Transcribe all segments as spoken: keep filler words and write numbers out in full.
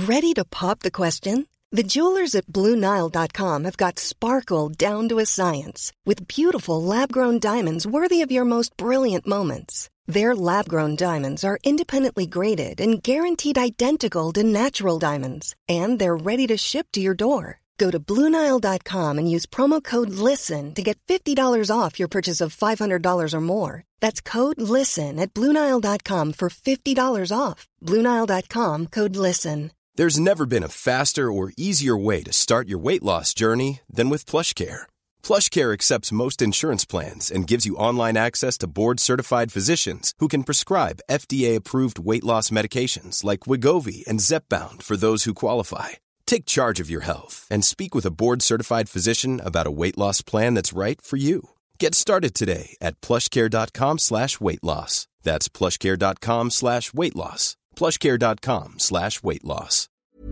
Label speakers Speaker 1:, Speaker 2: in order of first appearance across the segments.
Speaker 1: Ready to pop the question? The jewelers at Blue Nile dot com have got sparkle down to a science with beautiful lab-grown diamonds worthy of your most brilliant moments. Their lab-grown diamonds are independently graded and guaranteed identical to natural diamonds, and they're ready to ship to your door. Go to Blue Nile dot com and use promo code LISTEN to get fifty dollars off your purchase of five hundred dollars or more. That's code LISTEN at Blue Nile dot com for fifty dollars off. Blue Nile dot com, code LISTEN.
Speaker 2: There's never been a faster or easier way to start your weight loss journey than with PlushCare. PlushCare accepts most insurance plans and gives you online access to board-certified physicians who can prescribe F D A-approved weight loss medications like Wegovy and Zepbound for those who qualify. Take charge of your health and speak with a board-certified physician about a weight loss plan that's right for you. Get started today at plushcare.com slash weight loss. That's plushcare.com slash weight loss. plushcare.com slash weight loss.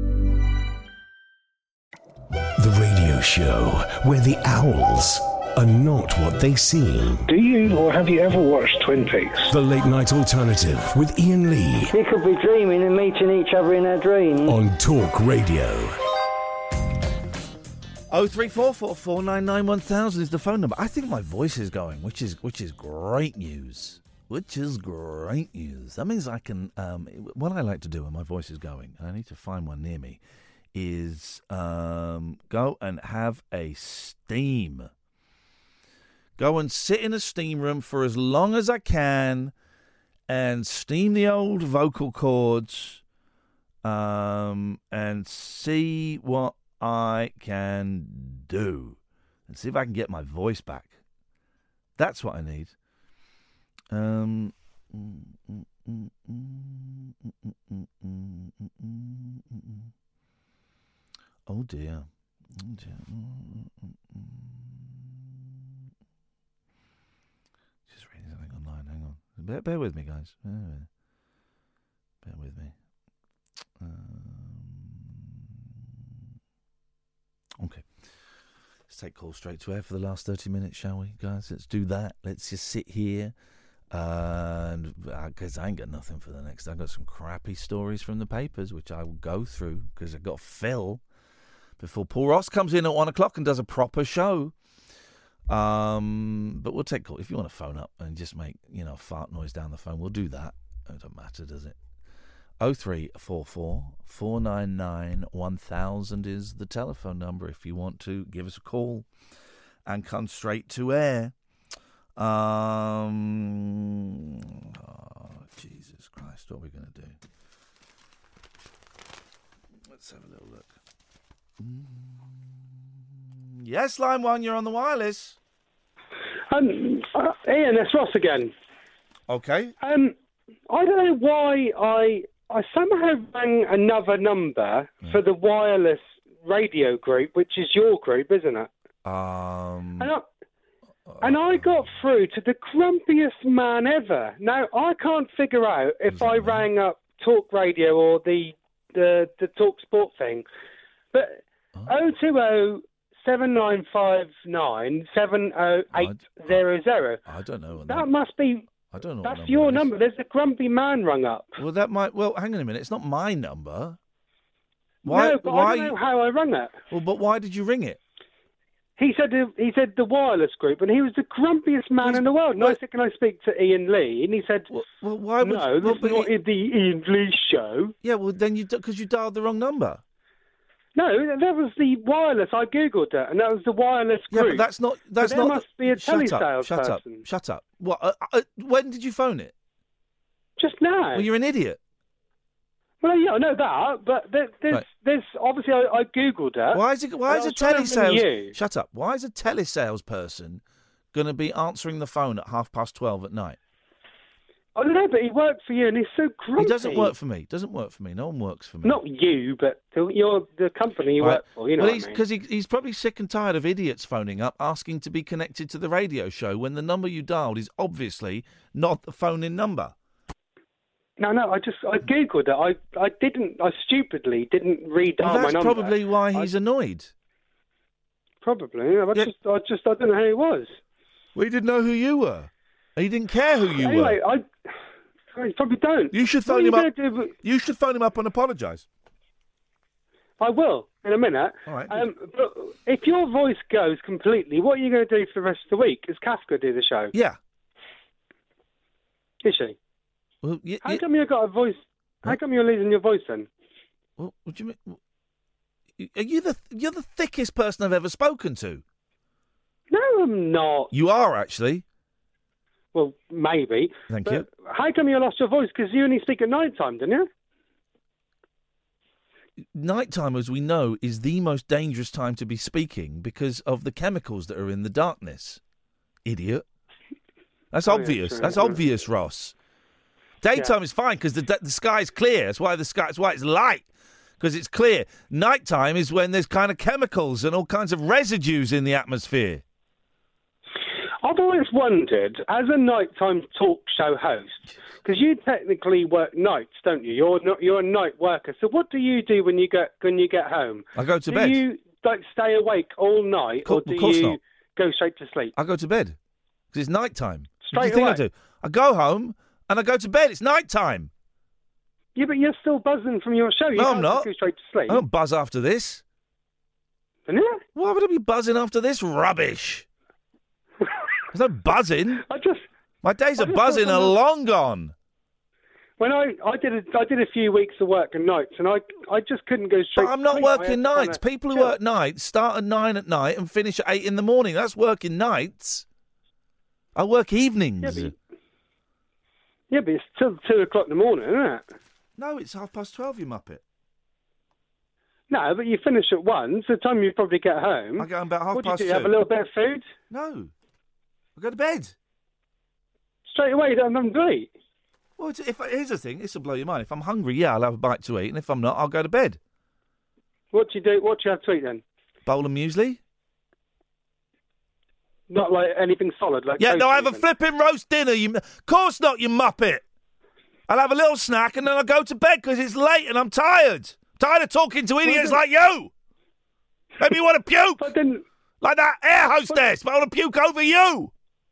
Speaker 3: The radio show where the owls are not what they seem.
Speaker 4: Do you or have you ever watched Twin Peaks?
Speaker 3: The Late Night Alternative with Ian Lee.
Speaker 5: We could be dreaming and meeting each other in our dreams.
Speaker 3: On Talk Radio.
Speaker 6: oh three four four, four nine nine, one thousand is the phone number. I think my voice is going, which is which is great news. Which is great news. That means I can... Um, what I like to do when my voice is going, and I need to find one near me, is um, go and have a steam. Go and sit in a steam room for as long as I can and steam the old vocal cords um, and see what I can do and see if I can get my voice back. That's what I need. Um, oh dear. Oh dear. Just reading something online. Hang on. Bear, bear with me, guys. Bear, bear with me. Um, okay. Let's take calls straight to air for the last thirty minutes, shall we, guys? Let's do that. Let's just sit here. Uh, and because I ain't got nothing for the next. I've got some crappy stories from the papers, which I will go through because I've got to fill before Paul Ross comes in at one o'clock and does a proper show. Um, but we'll take call if you want to phone up and just make you know fart noise down the phone. We'll do that. It doesn't matter, does it? Oh three four four four nine nine one thousand is the telephone number if you want to give us a call and come straight to air. Um, oh, Jesus Christ, what are we going to do? Let's have a little look. Mm. Yes, line one, you're on the wireless.
Speaker 7: Um, uh, Ian, it's Ross again.
Speaker 6: Okay.
Speaker 7: Um, I don't know why I I somehow rang another number mm. for the wireless radio group, which is your group, isn't it?
Speaker 6: Um.
Speaker 7: And I, And I got through to the grumpiest man ever. Now, I can't figure out if I mean? rang up Talk Radio or the the, the Talk Sport thing. But oh two oh, seven nine five nine, seven oh eight zero zero.
Speaker 6: I don't know.
Speaker 7: That, that must be...
Speaker 6: I don't know.
Speaker 7: That's
Speaker 6: what number
Speaker 7: your
Speaker 6: it is.
Speaker 7: number. There's a grumpy man rung up.
Speaker 6: Well, that might... Well, hang on a minute. It's not my number. Why,
Speaker 7: no, but
Speaker 6: why
Speaker 7: I don't know how I rung it.
Speaker 6: Well, but why did you ring it?
Speaker 7: He said he said the wireless group, and he was the grumpiest man He's, in the world. And I said, can I speak to Ian Lee? And he said, well,
Speaker 6: well why would,
Speaker 7: no, this well, is not he, the Ian Lee show.
Speaker 6: Yeah, well, then you because you dialed the wrong number.
Speaker 7: No, that was the wireless. I googled it, and that was the wireless group.
Speaker 6: Yeah, but that's not. That's
Speaker 7: so
Speaker 6: not.
Speaker 7: There must be a telesales
Speaker 6: shut up,
Speaker 7: person.
Speaker 6: Shut up! Shut up! What? Uh, uh, when did you phone it?
Speaker 7: Just now.
Speaker 6: Well, you're an idiot.
Speaker 7: Well, yeah, I know that, but there, there's, right. there's obviously I, I googled it.
Speaker 6: Why is it? Why is a telesales? Shut up! Why is a telesales person going to be answering the phone at half past twelve at night?
Speaker 7: I don't know, but he worked for you, and he's so grumpy.
Speaker 6: He doesn't work for me. Doesn't work for me. No one works for me.
Speaker 7: Not you, but the, you're the company you right. work for. You know
Speaker 6: well,
Speaker 7: what I mean?
Speaker 6: Because he, he's probably sick and tired of idiots phoning up asking to be connected to the radio show when the number you dialed is obviously not the phone-in number.
Speaker 7: No, no, I just I googled it. I I didn't. I stupidly didn't read
Speaker 6: well,
Speaker 7: out my number.
Speaker 6: That's probably why he's I, annoyed.
Speaker 7: Probably. I yeah. just I just I don't know who he was.
Speaker 6: We didn't know who you were. He didn't care who you
Speaker 7: anyway,
Speaker 6: were.
Speaker 7: I, I probably don't.
Speaker 6: You should phone him up. Do? You should phone him up and apologise.
Speaker 7: I will in a minute.
Speaker 6: All right.
Speaker 7: Um, but if your voice goes completely, what are you going to do for the rest of the week? Is Kath going to do the show?
Speaker 6: Yeah.
Speaker 7: Is she?
Speaker 6: Well, y-
Speaker 7: How
Speaker 6: y-
Speaker 7: come you got a voice? How
Speaker 6: What?
Speaker 7: come you're losing your voice then?
Speaker 6: What, what do you mean? Are you the you're the thickest person I've ever spoken to?
Speaker 7: No, I'm not.
Speaker 6: You are actually.
Speaker 7: Well, maybe.
Speaker 6: Thank
Speaker 7: but
Speaker 6: you.
Speaker 7: How come you lost your voice? Because you only speak at night time, didn't you?
Speaker 6: Nighttime, as we know, is the most dangerous time to be speaking because of the chemicals that are in the darkness. Idiot. That's
Speaker 7: Oh, yeah,
Speaker 6: obvious.
Speaker 7: true,
Speaker 6: That's
Speaker 7: yeah.
Speaker 6: obvious, Ross. Daytime
Speaker 7: Yeah.
Speaker 6: is fine because the the sky's clear. That's why the sky. That's why it's light because it's clear. Nighttime is when there's kind of chemicals and all kinds of residues in the atmosphere.
Speaker 7: I've always wondered, as a nighttime talk show host, because you technically work nights, don't you? You're not, you're a night worker. So what do you do when you get when you get home?
Speaker 6: I go to
Speaker 7: do
Speaker 6: bed.
Speaker 7: you like stay awake all night,
Speaker 6: Co-
Speaker 7: or
Speaker 6: of
Speaker 7: do
Speaker 6: course
Speaker 7: you
Speaker 6: not.
Speaker 7: go straight to sleep?
Speaker 6: I go to bed because it's nighttime. What do
Speaker 7: Straight
Speaker 6: you think
Speaker 7: away?
Speaker 6: I do? I go home and I go to bed. It's nighttime.
Speaker 7: Yeah, but you're still buzzing from your show. You
Speaker 6: No,
Speaker 7: can't
Speaker 6: I'm
Speaker 7: just
Speaker 6: not.
Speaker 7: go straight to sleep.
Speaker 6: I don't buzz after this.
Speaker 7: Don't you?
Speaker 6: Why would I be buzzing after this rubbish? There's no buzzing.
Speaker 7: I just
Speaker 6: My days
Speaker 7: I
Speaker 6: of
Speaker 7: just
Speaker 6: buzzing
Speaker 7: thought
Speaker 6: are
Speaker 7: when
Speaker 6: long gone.
Speaker 7: when I, I did a, I did a few weeks of work and nights, and I I just couldn't go straight.
Speaker 6: But I'm
Speaker 7: to
Speaker 6: not
Speaker 7: sleep. I had
Speaker 6: working
Speaker 7: to kinda
Speaker 6: nights. People who
Speaker 7: chill.
Speaker 6: work nights start at nine at night and finish at eight in the morning. That's working nights. I work evenings.
Speaker 7: Yeah, but, yeah, but it's till two o'clock in the morning, isn't it?
Speaker 6: No, it's half past twelve, you muppet.
Speaker 7: No, but you finish at one, so the time you probably get home.
Speaker 6: I go home about half
Speaker 7: what do you
Speaker 6: past
Speaker 7: do?
Speaker 6: two.
Speaker 7: Have a little bit of food
Speaker 6: No. I go to bed.
Speaker 7: straight away. You don't have nothing to eat.
Speaker 6: Well, it's, if here's the thing, this will blow your mind. If I'm hungry, yeah, I'll have a bite to eat, and if I'm not, I'll go to bed.
Speaker 7: What do you do? What do you have to eat then?
Speaker 6: Bowl of muesli.
Speaker 7: Not like anything solid, like
Speaker 6: Yeah, no,
Speaker 7: toast
Speaker 6: I have a
Speaker 7: even.
Speaker 6: flipping roast dinner. You, of course not, you muppet. I'll have a little snack and then I'll go to bed because it's late and I'm tired. tired of talking to idiots
Speaker 7: then-
Speaker 6: like you. Maybe you want to puke
Speaker 7: But then,
Speaker 6: like that air hostess, but I want to puke over you.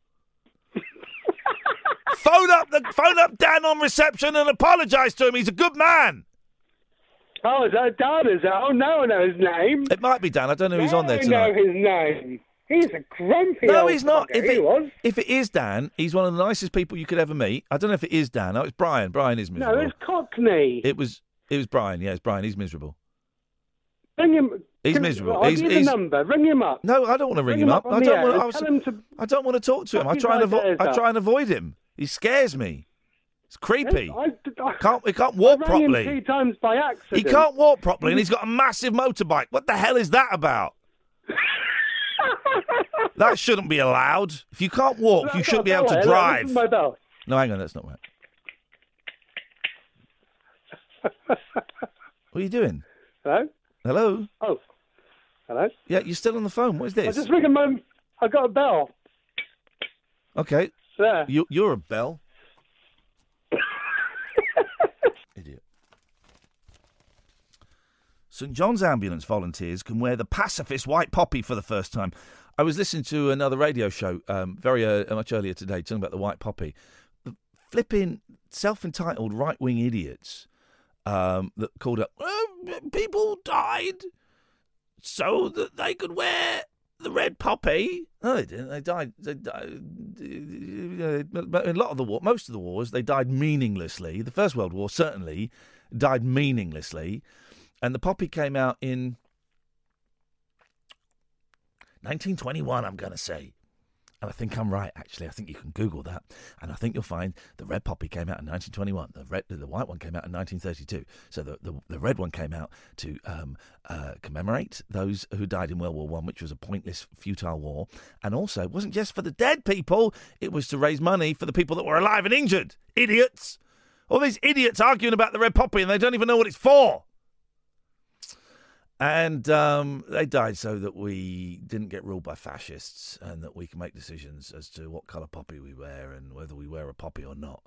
Speaker 6: phone up the phone up Dan on reception and apologise to him. He's a good man.
Speaker 7: oh, is that Dan? Is that? Oh, now I know his name.
Speaker 6: It might be Dan. I don't know who's
Speaker 7: Now
Speaker 6: on there
Speaker 7: I
Speaker 6: tonight.
Speaker 7: know his name. He's a grumpy
Speaker 6: No,
Speaker 7: old
Speaker 6: he's not.
Speaker 7: bugger.
Speaker 6: If
Speaker 7: he
Speaker 6: it,
Speaker 7: was.
Speaker 6: if it is Dan, he's one of the nicest people you could ever meet. I don't know if it is Dan. No, it's Brian. Brian is miserable.
Speaker 7: No, it's Cockney.
Speaker 6: It was. It was Brian. Yeah, it's Brian. He's miserable.
Speaker 7: Ring him.
Speaker 6: He's
Speaker 7: Can-
Speaker 6: miserable.
Speaker 7: I'll
Speaker 6: He's-
Speaker 7: give you
Speaker 6: he's-
Speaker 7: the number. Ring him up.
Speaker 6: No, I don't want to ring,
Speaker 7: Ring him up
Speaker 6: I
Speaker 7: on the
Speaker 6: don't
Speaker 7: air
Speaker 6: want.
Speaker 7: and
Speaker 6: I, was-
Speaker 7: tell him to-
Speaker 6: I don't want to talk to him. I
Speaker 7: Fuck
Speaker 6: try and
Speaker 7: his
Speaker 6: avo-
Speaker 7: ideas
Speaker 6: I
Speaker 7: up.
Speaker 6: try and avoid him. He scares me. It's creepy.
Speaker 7: I, I,
Speaker 6: Can't he can't
Speaker 7: I
Speaker 6: walk
Speaker 7: rang him
Speaker 6: properly.
Speaker 7: three times by accident.
Speaker 6: He can't walk properly, and he's got a massive motorbike. What the hell is that about? That shouldn't be allowed. If you can't walk,
Speaker 7: Look,
Speaker 6: you
Speaker 7: I've
Speaker 6: shouldn't
Speaker 7: got
Speaker 6: be
Speaker 7: a
Speaker 6: able
Speaker 7: bell
Speaker 6: to
Speaker 7: here. Look,
Speaker 6: drive.
Speaker 7: this is my bell.
Speaker 6: No, hang on, that's not right. What are you doing?
Speaker 7: Hello?
Speaker 6: Hello?
Speaker 7: Oh. Hello?
Speaker 6: Yeah, you're still on the phone. What is
Speaker 7: I
Speaker 6: this?
Speaker 7: just ringing my... I got a bell.
Speaker 6: Okay,
Speaker 7: There.
Speaker 6: you, you're a bell. Idiot. St John's ambulance volunteers can wear the pacifist white poppy for the first time. I was listening to another radio show um, very uh, much earlier today talking about the white poppy. The flipping self-entitled right-wing idiots um, that called up, "Oh, people died so that they could wear the red poppy." No, they didn't. They died. They died. But in a lot of the war, most of the wars, they died meaninglessly. The First World War certainly died meaninglessly, and the poppy came out in nineteen twenty-one. I'm going to say, and I think I'm right. Actually, I think you can Google that, and I think you'll find the red poppy came out in nineteen twenty-one. The red, the white one came out in nineteen thirty-two. So the the, the red one came out to um, uh, commemorate those who died in World War One, which was a pointless, futile war, and also it wasn't just for the dead people. It was to raise money for the people that were alive and injured. Idiots! All these idiots arguing about the red poppy, and they don't even know what it's for. And um, they died so that we didn't get ruled by fascists and that we can make decisions as to what colour poppy we wear and whether we wear a poppy or not.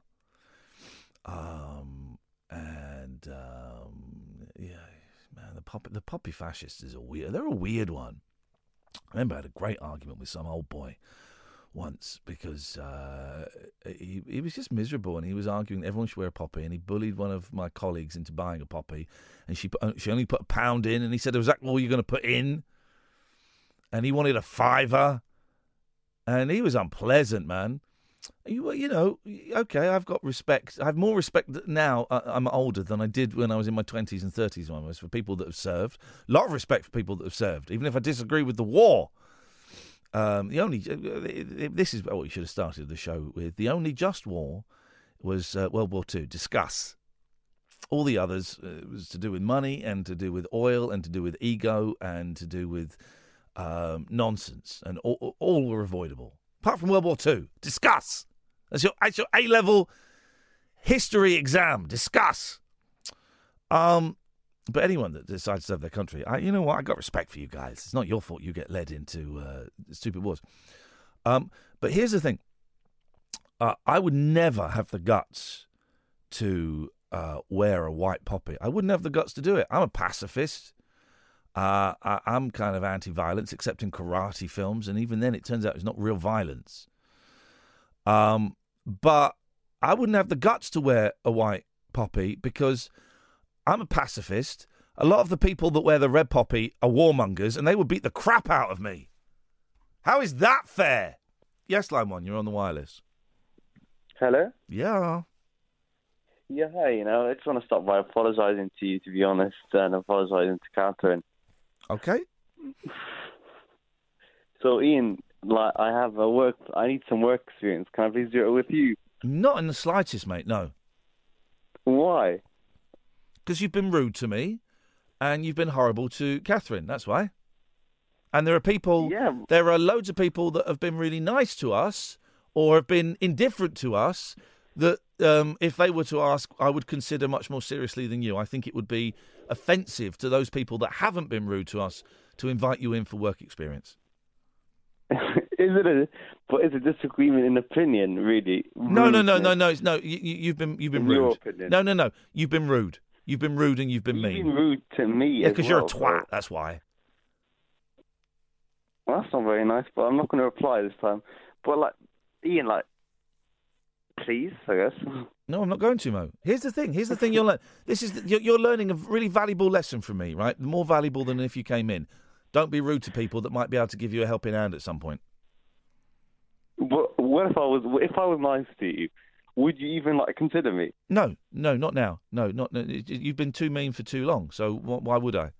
Speaker 6: Um, and, um, yeah, man, the poppy, the poppy fascists is a weird, they're a weird one. I remember I had a great argument with some old boy once because uh, he, he was just miserable and he was arguing that everyone should wear a poppy, and he bullied one of my colleagues into buying a poppy, and she put, she only put a pound in, and he said, "Was that all you're going to put in?" And he wanted a fiver, and he was unpleasant, man. You, you know, okay, I've got respect. I have more respect now. I'm older than I did when I was in my twenties and thirties. Almost for people that have served. A lot of respect for people that have served, even if I disagree with the war. Um, the only this is what we should have started the show with. The only just war was uh, World War Two. Discuss. All the others uh, was to do with money and to do with oil and to do with ego and to do with um, nonsense, and all, all were avoidable. Apart from World War Two. Discuss. That's your, that's your A-level history exam. Discuss. Um, but anyone that decides to serve their country, I, you know what? I got respect for you guys. It's not your fault you get led into uh, stupid wars. Um, but here's the thing. Uh, I would never have the guts to uh, wear a white poppy. I wouldn't have the guts to do it. I'm a pacifist. Uh, I, I'm kind of anti-violence, except in karate films, and even then it turns out it's not real violence. Um, but I wouldn't have the guts to wear a white poppy because I'm a pacifist. A lot of the people that wear the red poppy are warmongers, and they would beat the crap out of me. How is that fair? Yes, line one, you're on the wireless.
Speaker 8: Hello?
Speaker 6: Yeah.
Speaker 8: Yeah, hi, you know, I just want to start by apologising to you, to be honest, and apologising to Catherine.
Speaker 6: Okay.
Speaker 8: So, Ian, like, I have a work, I need some work experience. Can I please do it with you?
Speaker 6: Not in the slightest, mate, no.
Speaker 8: Why?
Speaker 6: Because you've been rude to me, and you've been horrible to Catherine, that's why. And there are people,
Speaker 8: yeah.
Speaker 6: there are loads of people that have been really nice to us, or have been indifferent to us, that um, if they were to ask, I would consider much more seriously than you. I think it would be offensive to those people that haven't been rude to us to invite you in for work experience.
Speaker 8: Is it a, but is a disagreement in opinion, really?
Speaker 6: No, no, no, no, no, it's, no. You, you've been, you've been
Speaker 8: in
Speaker 6: rude.
Speaker 8: Your opinion.
Speaker 6: No, no, no. You've been rude. You've been rude, and you've been
Speaker 8: You've
Speaker 6: mean.
Speaker 8: Been rude to me.
Speaker 6: Yeah, because
Speaker 8: well,
Speaker 6: you're a twat.
Speaker 8: so.
Speaker 6: That's why.
Speaker 8: Well, that's not very nice, but I'm not going to reply this time. But like, Ian, like, please, I guess.
Speaker 6: No, I'm not going to, Mo. Here's the thing. Here's the thing. You're le- This is the, you're, you're learning a really valuable lesson from me, right? More valuable than if you came in. Don't be rude to people that might be able to give you a helping hand at some point.
Speaker 8: What, what if I was? If I was nice to you, would you even like consider me?
Speaker 6: No, no, not now. No, not. No, you've been too mean for too long. So why would I?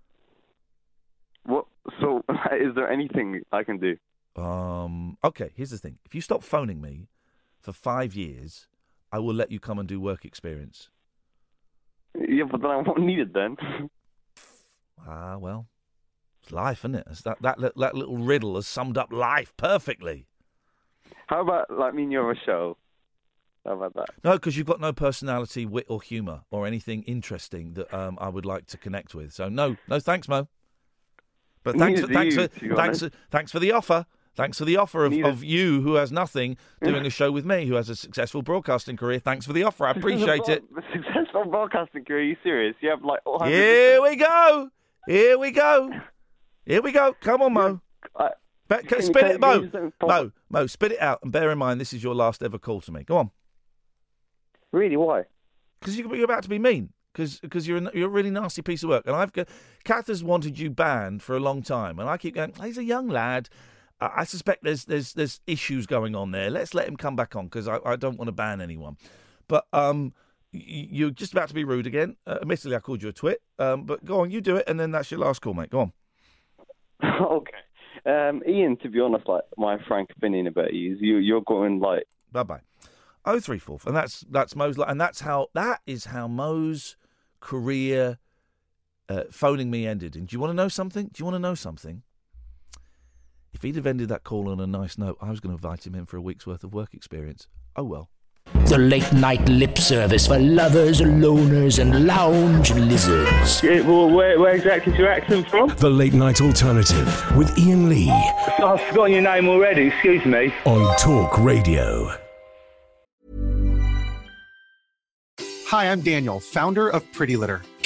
Speaker 8: What? So, is there anything I can do?
Speaker 6: Um. Okay. Here's the thing. If you stop phoning me for five years, I will let you come and do work experience.
Speaker 8: Yeah, but then I won't need it then.
Speaker 6: Ah, well, it's life, isn't it? It's that that that little riddle has summed up life perfectly.
Speaker 8: How about like me and you have a show? How about that?
Speaker 6: No, because you've got no personality, wit, or humour, or anything interesting that um, I would like to connect with. So no, no, thanks, Mo. But thanks, for, thanks,
Speaker 8: you,
Speaker 6: for, thanks, for, thanks for the offer. Thanks for the offer of, of you, who has nothing, doing a show with me, who has a successful broadcasting career. Thanks for the offer. I appreciate it.
Speaker 8: The successful broadcasting career? Are you serious? You have like all
Speaker 6: Here we go. Here we go. Here we go. Come on, Mo.
Speaker 8: I,
Speaker 6: Be- spit it, Mo. Mo, Mo, spit it out. And bear in mind, this is your last ever call to me. Go on.
Speaker 8: Really? Why?
Speaker 6: Because you're about to be mean. Because you're a, you're a really nasty piece of work. And I've got, Kath has wanted you banned for a long time. And I keep going, he's a young lad. Uh, I suspect there's there's there's issues going on there. Let's let him come back on, because I, I don't want to ban anyone. But um, y- you're just about to be rude again. Uh, admittedly, I called you a twit. Um, but go on, you do it. And then that's your last call, mate. Go on.
Speaker 8: Okay. Um, Ian, to be honest, like my frank opinion about you is you, you're going like...
Speaker 6: Bye-bye. oh three four, and that's that's Mo's, and that's how that is how Mo's career uh, phoning me ended. And do you want to know something? Do you want to know something? If he'd have ended that call on a nice note, I was going to invite him in for a week's worth of work experience. Oh well.
Speaker 9: The late night lip service for lovers, loners, and lounge lizards.
Speaker 7: Yeah, well, where, where exactly is your accent from?
Speaker 3: The Late Night Alternative with Ian Lee.
Speaker 7: I've forgotten your name already. Excuse me.
Speaker 3: On Talk Radio.
Speaker 10: Hi, I'm Daniel, founder of Pretty Litter.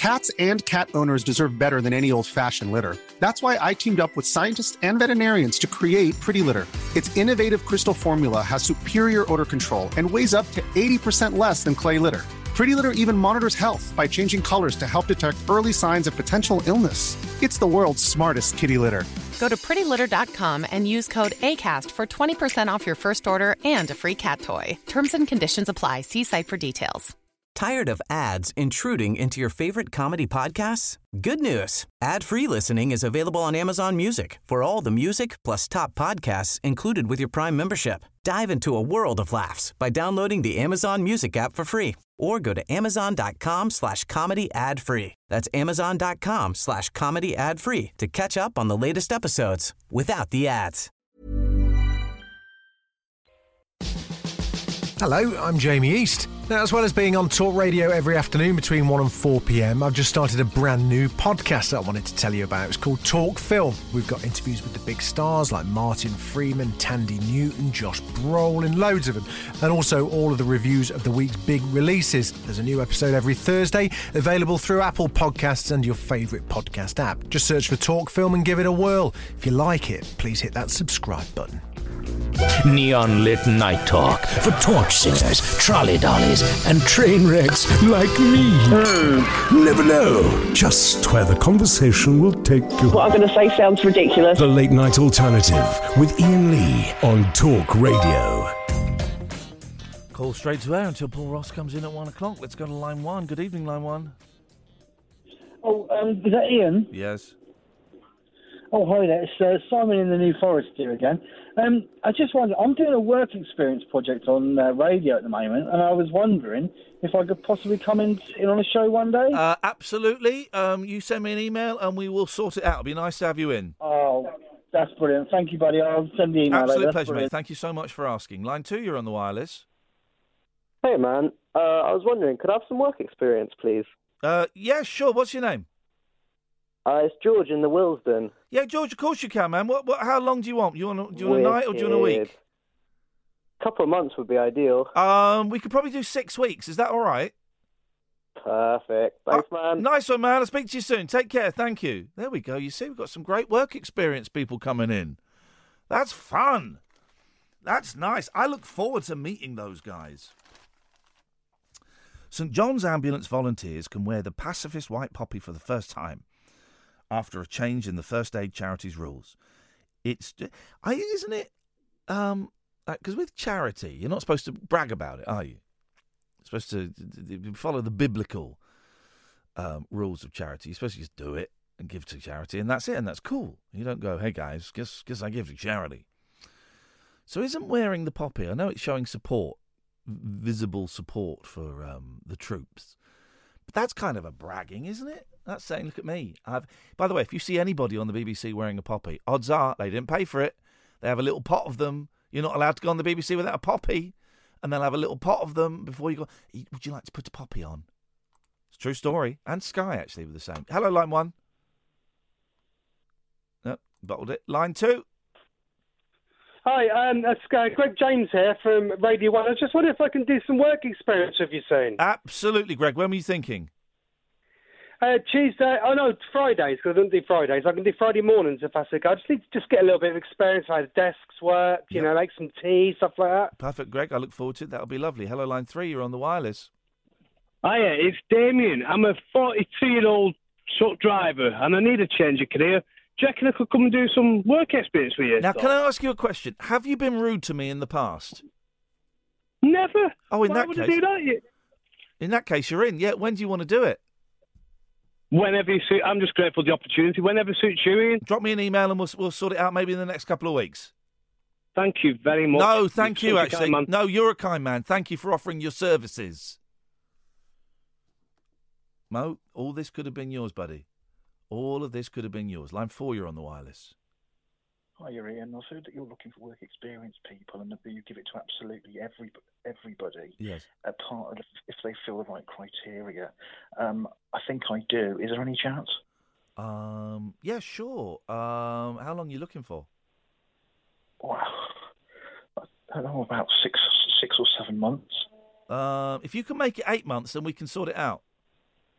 Speaker 10: Cats and cat owners deserve better than any old-fashioned litter. That's why I teamed up with scientists and veterinarians to create Pretty Litter. Its innovative crystal formula has superior odor control and weighs up to eighty percent less than clay litter. Pretty Litter even monitors health by changing colors to help detect early signs of potential illness. It's the world's smartest kitty litter.
Speaker 11: Go to pretty litter dot com and use code ACAST for twenty percent off your first order and a free cat toy. Terms and conditions apply. See site for details.
Speaker 12: Tired of ads intruding into your favorite comedy podcasts? Good news. Ad-free listening is available on Amazon Music for all the music plus top podcasts included with your Prime membership. Dive into a world of laughs by downloading the Amazon Music app for free or go to amazon.com slash comedy ad free. That's amazon.com slash comedy ad free to catch up on the latest episodes without the ads.
Speaker 13: Hello, I'm Jamie East. Now, as well as being on Talk Radio every afternoon between one and four p.m, I've just started a brand new podcast that I wanted to tell you about. It's called Talk Film. We've got interviews with the big stars like Martin Freeman, Tandy Newton, Josh Brolin, loads of them, and also all of the reviews of the week's big releases. There's a new episode every Thursday, available through Apple Podcasts and your favourite podcast app. Just search for Talk Film and give it a whirl. If you like it, please hit that subscribe button.
Speaker 9: Neon lit night talk for torch singers, trolley dollies, and train wrecks like me.
Speaker 3: Mm. Never know just where the conversation will take you.
Speaker 14: What I'm going to say sounds ridiculous.
Speaker 3: The Late Night Alternative with Ian Lee on Talk Radio.
Speaker 6: Call straight to air until Paul Ross comes in at one o'clock. Let's go to line one. Good evening, line one.
Speaker 15: Oh, um, is that Ian?
Speaker 6: Yes.
Speaker 15: Oh, hi there. It's uh, Simon in the New Forest here again. Um, I just wondered, I'm doing a work experience project on uh, radio at the moment, and I was wondering if I could possibly come in, in on a show one day.
Speaker 6: Uh, absolutely. Um, you send me an email and we will sort it out. It'll be nice to have you in.
Speaker 15: Oh, that's brilliant. Thank you, buddy. I'll send the email.
Speaker 6: Absolute
Speaker 15: later.
Speaker 6: pleasure,
Speaker 15: brilliant.
Speaker 6: mate. Thank you so much for asking. Line two, you're on the wireless.
Speaker 16: Hey, man. Uh, I was wondering, could I have some work experience, please?
Speaker 6: Uh, yeah, sure. What's your name?
Speaker 16: Uh, it's George in the Willesden.
Speaker 6: Yeah, George, of course you can, man. What, what, how long do you want? You want, do you want a night or do you want a week?
Speaker 16: A couple of months would be ideal.
Speaker 6: Um, we could probably do six weeks. Is that all right?
Speaker 16: Perfect. Thanks,
Speaker 6: uh,
Speaker 16: man.
Speaker 6: Nice one, man. I'll speak to you soon. Take care. Thank you. There we go. You see, we've got some great work experience people coming in. That's fun. That's nice. I look forward to meeting those guys. St John's Ambulance volunteers can wear the pacifist white poppy for the first time after a change in the first aid charity's rules. It's, I, isn't it, um, because with charity, you're not supposed to brag about it, are you? You're supposed to follow the biblical um, rules of charity. You're supposed to just do it and give to charity, and that's it, and that's cool. You don't go, hey guys, guess, guess I give to charity. So isn't wearing the poppy, I know it's showing support, visible support for um, the troops, but that's kind of a bragging, isn't it? That's saying, look at me. I've. By the way, if you see anybody on the B B C wearing a poppy, odds are they didn't pay for it. They have a little pot of them. You're not allowed to go on the B B C without a poppy. And they'll have a little pot of them before you go, would you like to put a poppy on? It's a true story. And Sky, actually, were the same. Hello, line one. No, bottled it. Line two.
Speaker 7: Hi, um, it's uh, Greg James here from Radio one. I was just wondering if I can do some work experience with you soon.
Speaker 6: Absolutely, Greg. When were you thinking?
Speaker 7: Uh, Tuesday, oh no, Fridays, because I don't do Fridays. I can do Friday mornings if that's okay. I just need to just get a little bit of experience how the desks work, you yep. know, make some tea, stuff like that.
Speaker 6: Perfect, Greg. I look forward to it. That'll be lovely. Hello, line three. You're on the wireless.
Speaker 17: Hiya, it's Damien. I'm a forty-two-year-old truck driver, and I need a change of career. Do you reckon I could come and do some work experience with you?
Speaker 6: Now, can I ask you a question? Have you been rude to me in the past?
Speaker 17: Never.
Speaker 6: Oh, in
Speaker 17: Why
Speaker 6: that
Speaker 17: would
Speaker 6: case.
Speaker 17: I do that?
Speaker 6: In that case, you're in. Yeah, when do you want to do it?
Speaker 17: Whenever you suit, I'm just grateful for the opportunity. Whenever suits you, Ian.
Speaker 6: Drop me an email and we'll we'll sort it out maybe in the next couple of weeks.
Speaker 17: Thank you very much.
Speaker 6: No, thank
Speaker 17: you're
Speaker 6: you,
Speaker 17: actually.
Speaker 6: Kind, no, you're a kind man. Thank you for offering your services. Mo, all this could have been yours, buddy. All of this could have been yours. Line four, you're on the wireless.
Speaker 18: Hi, Ian. I've heard that you're looking for work experience people and that you give it to absolutely every everybody.
Speaker 6: Yes.
Speaker 18: A part of if they fill the right criteria. Um, I think I do. Is there any chance?
Speaker 6: Um, yeah, sure. Um, how long are you looking for?
Speaker 18: Wow. I don't know, about six, six or seven months.
Speaker 6: Um, if you can make it eight months, then we can sort it out.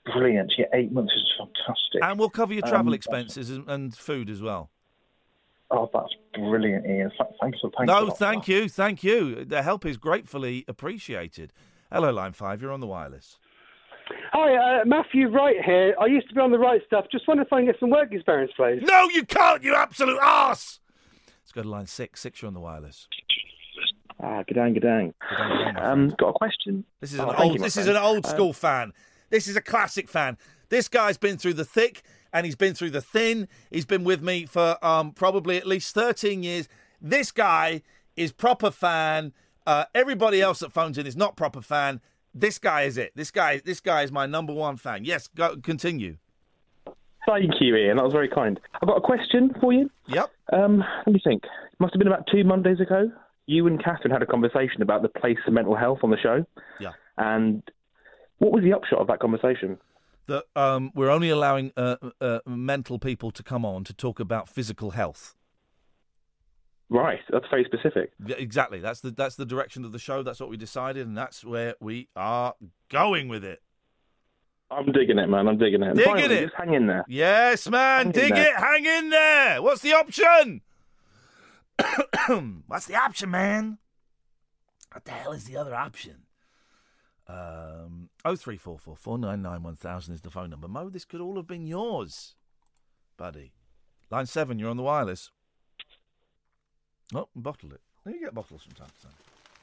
Speaker 18: brilliant. Yeah, eight months is fantastic.
Speaker 6: And we'll cover your travel
Speaker 18: Um,
Speaker 6: expenses and, and food as well.
Speaker 18: Oh, that's brilliant, Ian. Th- Thanks for thanks
Speaker 6: No,
Speaker 18: for that.
Speaker 6: thank you, thank you. The help is gratefully appreciated. Hello, Line five, you're on the wireless.
Speaker 7: Hi, uh, Matthew Wright here. I used to be on the Right Stuff. Just wonder if I can get some work experience, please.
Speaker 6: No, you can't, you absolute arse! Let's go to line six. Six, you're on the wireless.
Speaker 19: Ah, good dang, good dang.
Speaker 6: Good dang, good dang, my
Speaker 19: Um,
Speaker 6: friend.
Speaker 19: got a question.
Speaker 6: This is
Speaker 19: Oh,
Speaker 6: an
Speaker 19: thank
Speaker 6: old.
Speaker 19: you, my
Speaker 6: this is
Speaker 19: friend.
Speaker 6: an old
Speaker 19: Um,
Speaker 6: school fan. This is a classic fan. This guy's been through the thick and he's been through the thin. He's been with me for um, probably at least thirteen years. This guy is proper fan. Uh, everybody else that phones in is not proper fan. This guy is it. This guy. This guy is my number one fan. Yes, go continue.
Speaker 19: Thank you, Ian. That was very kind. I've got a question for you.
Speaker 6: Yep.
Speaker 19: Um, let me think. It must have been about two Mondays ago. You and Catherine had a conversation about the place of mental health on the show.
Speaker 6: Yeah.
Speaker 19: And what was the upshot of that conversation?
Speaker 6: That um, we're only allowing uh, uh, mental people to come on to talk about physical health.
Speaker 19: Right, that's very specific.
Speaker 6: Yeah, exactly. That's the that's the direction of the show. That's what we decided, and that's where we are going with it.
Speaker 19: I'm digging it, man. I'm digging it. And
Speaker 6: Digging
Speaker 19: finally,
Speaker 6: it.
Speaker 19: Just hang in there.
Speaker 6: Yes, man.
Speaker 19: Hang in
Speaker 6: dig
Speaker 19: there.
Speaker 6: it. Hang in there. What's the option? What's the option, man? What the hell is the other option? Um, oh three four four four nine nine one thousand is the phone number. Mo, this could all have been yours, buddy. Line seven, you're on the wireless. Oh, bottled it. You get bottles from time to time.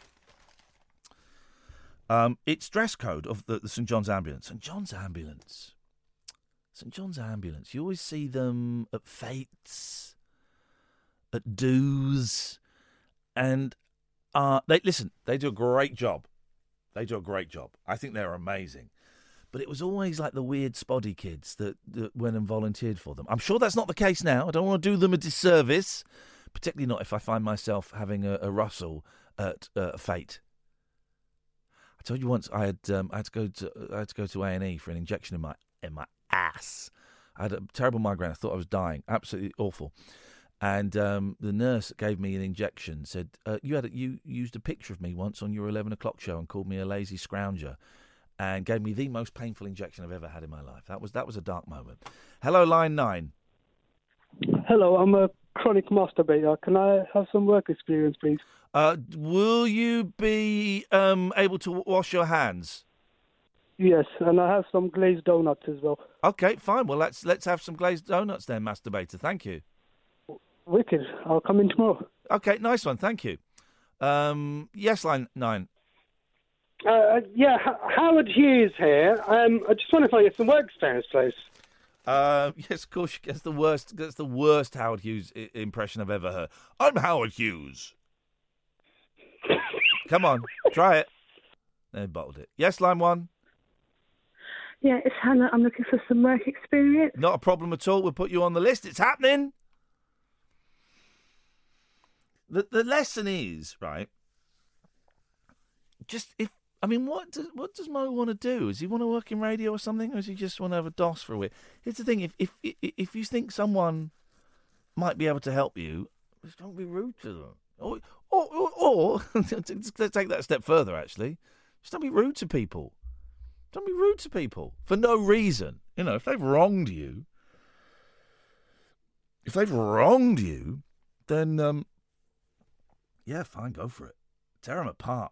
Speaker 6: Um, it's dress code of the, the St John's Ambulance. St John's Ambulance. St John's Ambulance. You always see them at fetes, at do's, and uh, they listen. They do a great job. They do a great job. I think they're amazing. But it was always like the weird spoddy kids that, that went and volunteered for them. I'm sure that's not the case now. I don't want to do them a disservice, particularly not if I find myself having a, a rustle at uh, a fete. I told you once I had um, I had to go to I had to go to A and E for an injection in my in my ass. I had a terrible migraine. I thought I was dying. Absolutely awful. And um, the nurse that gave me an injection said, uh, "You had a, you used a picture of me once on your eleven o'clock show and called me a lazy scrounger, and gave me the most painful injection I've ever had in my life." That was that was a dark moment. Hello, line nine.
Speaker 20: Hello, I'm a chronic masturbator. Can I have some work experience, please?
Speaker 6: Uh, will you be um, able to wash your hands?
Speaker 20: Yes, and I have some glazed donuts as well.
Speaker 6: Okay, fine. Well, let's let's have some glazed donuts then, masturbator. Thank you.
Speaker 20: Wicked. I'll come in tomorrow.
Speaker 6: Okay, nice one. Thank you. Um, yes, line nine.
Speaker 7: Uh, yeah, H- Howard Hughes here. Um, I just wonder if I get some work experience, please.
Speaker 6: Uh, yes, of course. That's the worst. That's the worst Howard Hughes I- impression I've ever heard. I'm Howard Hughes. Come on, try it. They bottled it. Yes, line one.
Speaker 21: Yeah, it's Hannah. I'm looking for some work experience.
Speaker 6: Not a problem at all. We'll put you on the list. It's happening. The the lesson is, right, just if, I mean, what does, what does Mo want to do? Does he want to work in radio or something, or does he just want to have a DOS for a week? Here's the thing, if if if you think someone might be able to help you, just don't be rude to them. Or, or, or, or let's take that a step further, actually. Just don't be rude to people. Don't be rude to people for no reason. You know, if they've wronged you, if they've wronged you, then, um, yeah, fine, go for it. Tear them apart.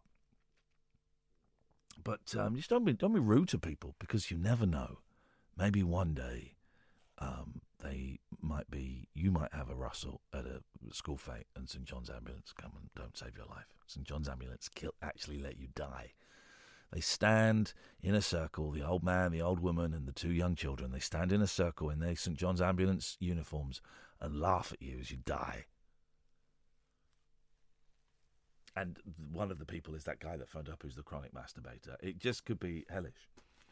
Speaker 6: But um, just don't be don't be rude to people, because you never know. Maybe one day um, they might be. You might have a rustle at a school fete, and St John's Ambulance come and don't save your life. St John's Ambulance kill actually let you die. They stand in a circle. The old man, the old woman, and the two young children. They stand in a circle in their St John's Ambulance uniforms and laugh at you as you die. And one of the people is that guy that phoned up who's the chronic masturbator. It just could be hellish.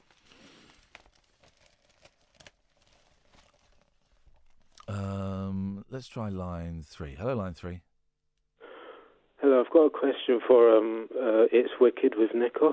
Speaker 6: Um, let's try line three. Hello, line three.
Speaker 22: Hello, I've got a question for um, uh, It's Wicked with Nikos.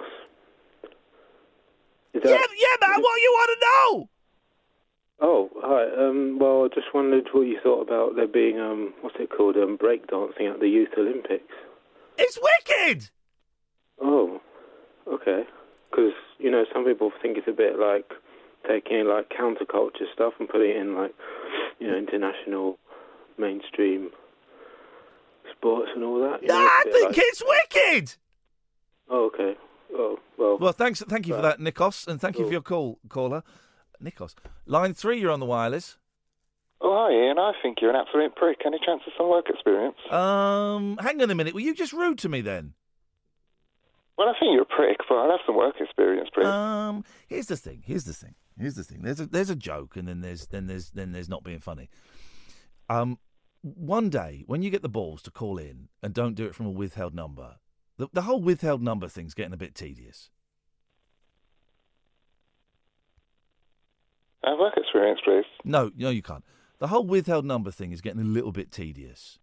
Speaker 22: Is that...
Speaker 6: Yeah, yeah, man, what do you want to know?
Speaker 22: Oh, hi. Um, well, I just wondered what you thought about there being, um, what's it called, um, breakdancing at the Youth Olympics.
Speaker 6: It's wicked!
Speaker 22: Oh, okay. Because, you know, some people think it's a bit like taking like counterculture stuff and putting it in like, you know, international mainstream sports and all that. You know,
Speaker 6: I
Speaker 22: a bit
Speaker 6: think
Speaker 22: like-
Speaker 6: it's wicked.
Speaker 22: Oh, okay. Oh, well.
Speaker 6: Well, thanks, thank you for
Speaker 22: Right.
Speaker 6: that, Nikos, and thank you for your call, caller. Nikos. Line three, you're on the wireless.
Speaker 1: Oh, hi, Ian. I think you're an absolute prick. Any chance of some work experience?
Speaker 6: Um, hang on a minute. Were you just rude to me then?
Speaker 1: Well, I think you're a prick, but I'd have some work experience, please.
Speaker 6: Um, here's the thing. Here's the thing. Here's the thing. There's a there's a joke, and then there's then there's then there's not being funny. Um, one day when you get the balls to call in and don't do it from a withheld number, the the whole withheld number thing's getting a bit tedious.
Speaker 1: Uh, work experience, please.
Speaker 6: No, no, you can't. The whole withheld number thing is getting a little bit tedious.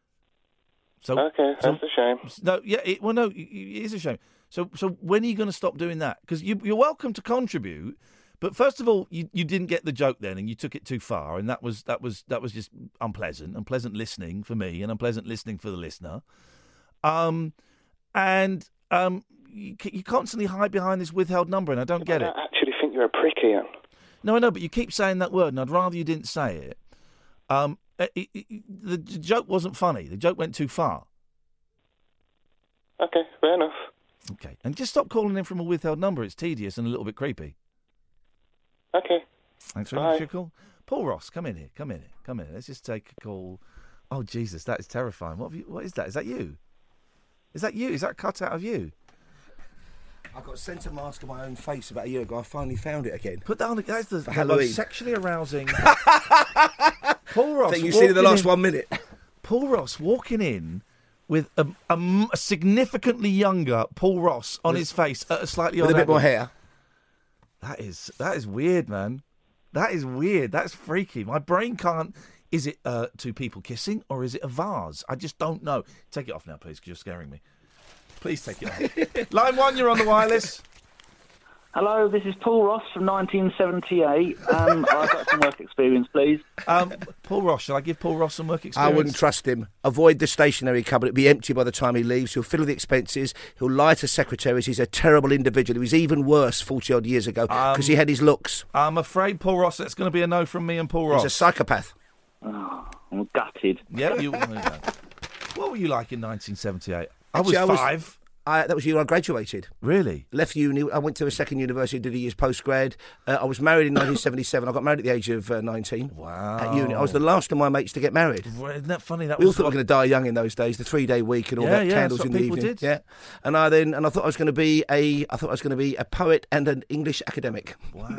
Speaker 6: So
Speaker 1: Okay,
Speaker 6: so-
Speaker 1: that's a shame.
Speaker 6: No, yeah, it, well, no, it, it is a shame. So, so when are you going to stop doing that? Because you, you're welcome to contribute, but first of all, you, you didn't get the joke then, and you took it too far, and that was that was that was just unpleasant, unpleasant listening for me, and unpleasant listening for the listener. Um, and um, you, you constantly hide behind this withheld number, and I don't get
Speaker 1: I
Speaker 6: it.
Speaker 1: don't actually think you're a prick, Ian.
Speaker 6: No, I know, but you keep saying that word, and I'd rather you didn't say it. Um, it, it, it- the joke wasn't funny. The joke went too far.
Speaker 1: Okay, fair enough.
Speaker 6: Okay, and just stop calling in from a withheld number. It's tedious and a little bit creepy.
Speaker 1: Okay.
Speaker 6: Thanks very much
Speaker 1: Bye.
Speaker 6: for your call. Paul Ross, come in here. Come in here. Come in here. Let's just take a call. Oh, Jesus, that is terrifying. What have you? What is that? Is that you? Is that you? Is that cut out of you?
Speaker 2: I got sent a mask of my own face about a year ago. I finally found it again.
Speaker 6: Put that on. That's the,
Speaker 2: For
Speaker 6: the
Speaker 2: Halloween.
Speaker 6: most sexually arousing. Paul Ross.
Speaker 2: Think you've seen it in the
Speaker 6: walking
Speaker 2: last one minute.
Speaker 6: Paul Ross walking in with a, a m- a significantly younger Paul Ross on
Speaker 2: With-
Speaker 6: his face at a slightly
Speaker 2: with a
Speaker 6: odd
Speaker 2: bit more
Speaker 6: angle.
Speaker 2: hair.
Speaker 6: That is that is weird, man. That is weird. That's freaky. My brain can't. Is it uh, two people kissing or is it a vase? I just don't know. Take it off now, please, because you're scaring me. Please take it off. Line one, you're on the wireless.
Speaker 23: Hello, this is Paul Ross from nineteen seventy-eight. Um, I've got some work experience, please.
Speaker 6: Um, Paul Ross, shall I give Paul Ross some work
Speaker 2: I
Speaker 6: experience?
Speaker 2: wouldn't trust him. Avoid the stationery cupboard. It'll be empty by the time he leaves. He'll fiddle the expenses. He'll lie to secretaries. He's a terrible individual. He was even worse forty-odd years ago because
Speaker 6: Um,
Speaker 2: he had his looks.
Speaker 6: I'm afraid, Paul Ross, that's going to be a no from me and Paul Ross.
Speaker 2: He's a psychopath.
Speaker 23: Oh, I'm gutted.
Speaker 6: Yeah, you. there you go. What were you like in nineteen seventy-eight? I was
Speaker 2: Actually, I was-
Speaker 6: five.
Speaker 2: I, that was the year I graduated.
Speaker 6: Really?
Speaker 2: Left uni. I went to a second university, did a year's postgrad. Uh, I was married in nineteen seventy-seven. I got married at the age of uh, nineteen.
Speaker 6: Wow.
Speaker 2: At uni. I was the last of my mates to get married.
Speaker 6: Well, isn't that funny? That
Speaker 2: We all
Speaker 6: was
Speaker 2: thought we
Speaker 6: what-
Speaker 2: were going to die young in those days, the three-day week and all
Speaker 6: Yeah,
Speaker 2: that,
Speaker 6: yeah,
Speaker 2: candles
Speaker 6: that's
Speaker 2: in
Speaker 6: what
Speaker 2: the
Speaker 6: people
Speaker 2: evening.
Speaker 6: did.
Speaker 2: Yeah, and I then and I thought I was going to be a I thought I was going to be a poet and an English academic.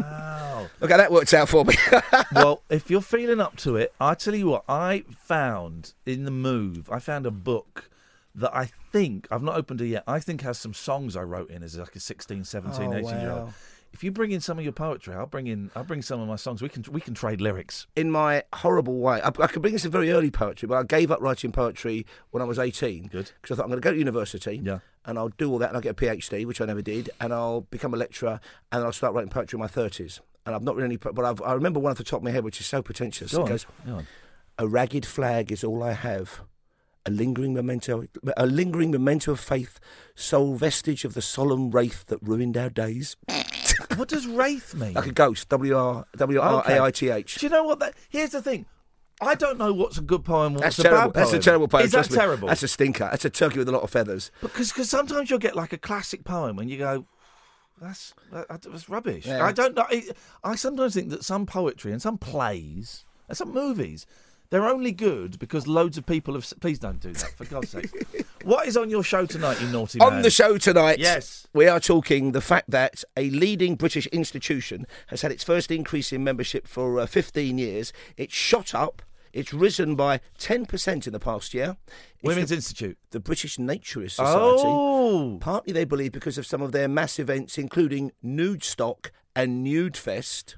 Speaker 6: Wow.
Speaker 2: Look how that worked out for me.
Speaker 6: Well, if you're feeling up to it, I tell you what, I found in the move, I found a book that I think, I've not opened it yet, I think has some songs I wrote in as like a sixteen, seventeen,
Speaker 2: Oh,
Speaker 6: eighteen year old.
Speaker 2: wow.
Speaker 6: If you bring in some of your poetry, I'll bring in I'll bring some of my songs. We can we can trade lyrics.
Speaker 2: In my horrible way, I, I could bring in some very early poetry, but I gave up writing poetry when I was eighteen.
Speaker 6: Good.
Speaker 2: Because I thought I'm going to go to university.
Speaker 6: Yeah.
Speaker 2: And I'll do all that, and I'll get a PhD, which I never did, and I'll become a lecturer, and I'll start writing poetry in my thirties. And I've not written any, po- but I've, I remember one off the top of my head, which is so pretentious.
Speaker 6: Go
Speaker 2: it
Speaker 6: on,
Speaker 2: goes,
Speaker 6: go on.
Speaker 2: "A ragged flag is all I have, a lingering memento, a lingering memento of faith, sole vestige of the solemn wraith that ruined our days."
Speaker 6: What does wraith mean?
Speaker 2: Like a ghost. W R W R A I T H.
Speaker 6: Do you know what that? Here's the thing. I don't know what's a good poem and what's
Speaker 2: That's
Speaker 6: a
Speaker 2: terrible.
Speaker 6: bad poem.
Speaker 2: That's a terrible poem.
Speaker 6: Is that
Speaker 2: trust me.
Speaker 6: terrible?
Speaker 2: That's a stinker. That's a turkey with a lot of feathers.
Speaker 6: Because cause sometimes you'll get like a classic poem and you go, that's that, that's rubbish.
Speaker 2: Yeah.
Speaker 6: I don't know. I, I sometimes think that some poetry and some plays and some movies, they're only good because loads of people have... s- Please don't do that, for God's sake. What is on your show tonight, you naughty man?
Speaker 2: On the show tonight,
Speaker 6: Yes.
Speaker 2: we are talking the fact that a leading British institution has had its first increase in membership for uh, fifteen years. It's shot up. It's risen by ten percent in the past year. It's
Speaker 6: Women's
Speaker 2: the,
Speaker 6: Institute.
Speaker 2: The British Naturist Society.
Speaker 6: Oh!
Speaker 2: Partly, they believe, because of some of their mass events, including Nude Stock and Nude Fest.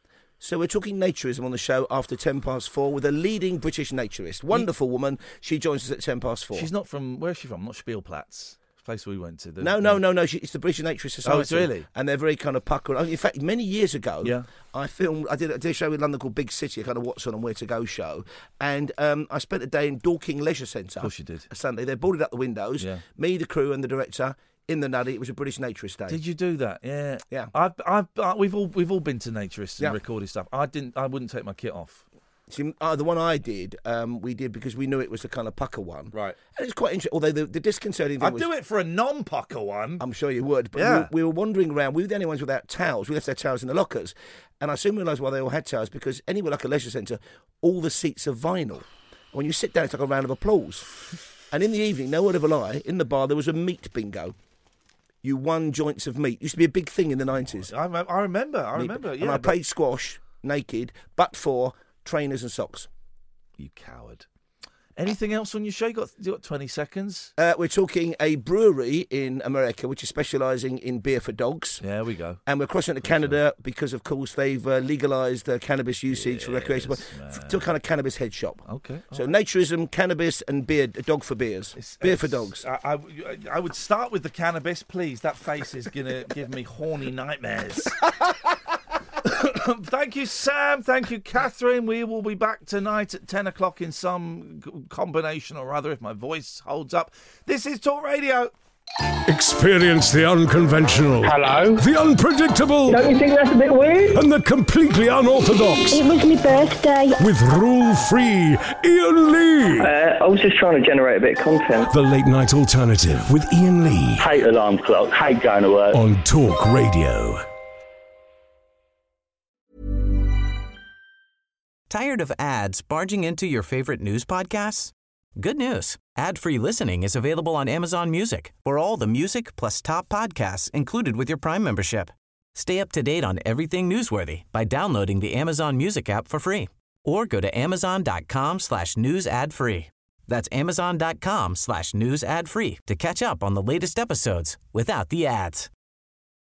Speaker 2: So we're talking naturism on the show after ten past four with a leading British naturist. Wonderful woman. She joins us at ten past four.
Speaker 6: She's not from... Where's she from? Not Spielplatz. The place we went to. The,
Speaker 2: No, no, no, no. She, it's the British Naturist Society.
Speaker 6: Oh, it's really?
Speaker 2: And they're very kind of pucker. In fact, many years ago,
Speaker 6: Yeah.
Speaker 2: I filmed. I did, I did a show in London called Big City, a kind of What's On and Where to Go show. And um, I spent a day in Dorking Leisure Centre.
Speaker 6: Of course you did.
Speaker 2: A Sunday. They boarded up the windows.
Speaker 6: Yeah.
Speaker 2: Me, the crew, and the director in the Nuddy. It was a British Naturist Day.
Speaker 6: Did you do that? Yeah,
Speaker 2: yeah.
Speaker 6: I've, I've, uh, we've all, we've all been to naturists and
Speaker 2: Yeah.
Speaker 6: recorded stuff. I didn't, I wouldn't take my kit off.
Speaker 2: See, uh, the one I did, um, we did because we knew it was the kind of pucker one.
Speaker 6: Right.
Speaker 2: And it's quite interesting. Although the, the disconcerting thing
Speaker 6: I'd
Speaker 2: was...
Speaker 6: do it for a non-pucker one.
Speaker 2: I'm sure you would. But
Speaker 6: Yeah.
Speaker 2: we, we were wandering around. We were the only ones without towels. We left our towels in the lockers. And I soon realised why they all had towels, because anywhere like a leisure centre, all the seats are vinyl. When you sit down, it's like a round of applause. And in the evening, no word of a lie, in the bar, there was a meat bingo. You won joints of meat. Used to be a big thing in the nineties.
Speaker 6: I, rem- I remember, I
Speaker 2: Meat-
Speaker 6: remember, yeah.
Speaker 2: And I
Speaker 6: but-
Speaker 2: played squash, naked, but for trainers and socks.
Speaker 6: You coward. Anything else on your show? You got, you got twenty seconds?
Speaker 2: Uh, we're talking a brewery in America which is specialising in beer for dogs.
Speaker 6: There we go.
Speaker 2: And we're crossing to Canada because, of course, they've uh, legalised uh, cannabis usage for recreational, f- to a kind of cannabis head shop.
Speaker 6: Okay.
Speaker 2: So naturism, cannabis, and beer, a dog for beers. beer for dogs.
Speaker 6: I, I, I would start with the cannabis, please. That face is going to give me horny nightmares. Thank you, Sam. Thank you, Catherine. We will be back tonight at ten o'clock in some c- combination or other if my voice holds up. This is Talk Radio.
Speaker 3: Experience the unconventional.
Speaker 4: Hello.
Speaker 3: The unpredictable.
Speaker 4: Don't you think that's a bit weird?
Speaker 3: And the completely unorthodox.
Speaker 4: It was my birthday.
Speaker 3: With rule-free Ian Lee.
Speaker 23: Uh, I was just trying to generate a bit of content.
Speaker 3: The Late Night Alternative with Ian Lee.
Speaker 23: Hate alarm clock. Hate going to work.
Speaker 3: On Talk Radio.
Speaker 12: Tired of ads barging into your favorite news podcasts? Good news. Ad-free listening is available on Amazon Music for all the music plus top podcasts included with your Prime membership. Stay up to date on everything newsworthy by downloading the Amazon Music app for free or go to amazon.com slash news ad free. That's amazon.com slash news ad free to catch up on the latest episodes without the ads.